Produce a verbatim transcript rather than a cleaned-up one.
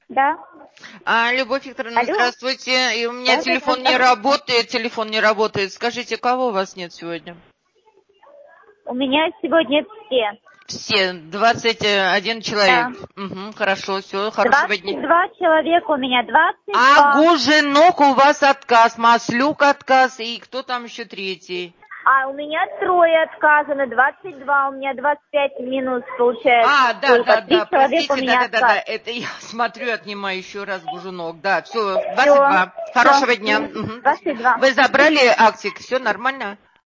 Да. А, Любовь Викторовна, Алло. здравствуйте. И у меня Да, телефон да, не да. работает, телефон не работает. Скажите, кого у вас нет сегодня? У меня сегодня все. Все, двадцать один человек. Да. Угу, хорошо, все, хорошего дня. двадцать два человека у меня, двадцать А два. Гужинок у вас отказ, Маслюк отказ, и кто там еще третий? А у меня трое отказано, двадцать два, у меня двадцать пять минус получается. А, да, Сколько? да, Три да, человека у простите, да, меня да, да, да, отказ. это я смотрю, отнимаю еще раз Гужинок, да, все, двадцать Все, два. Хорошего дня. Угу. двадцать два. Вы забрали актик, все нормально?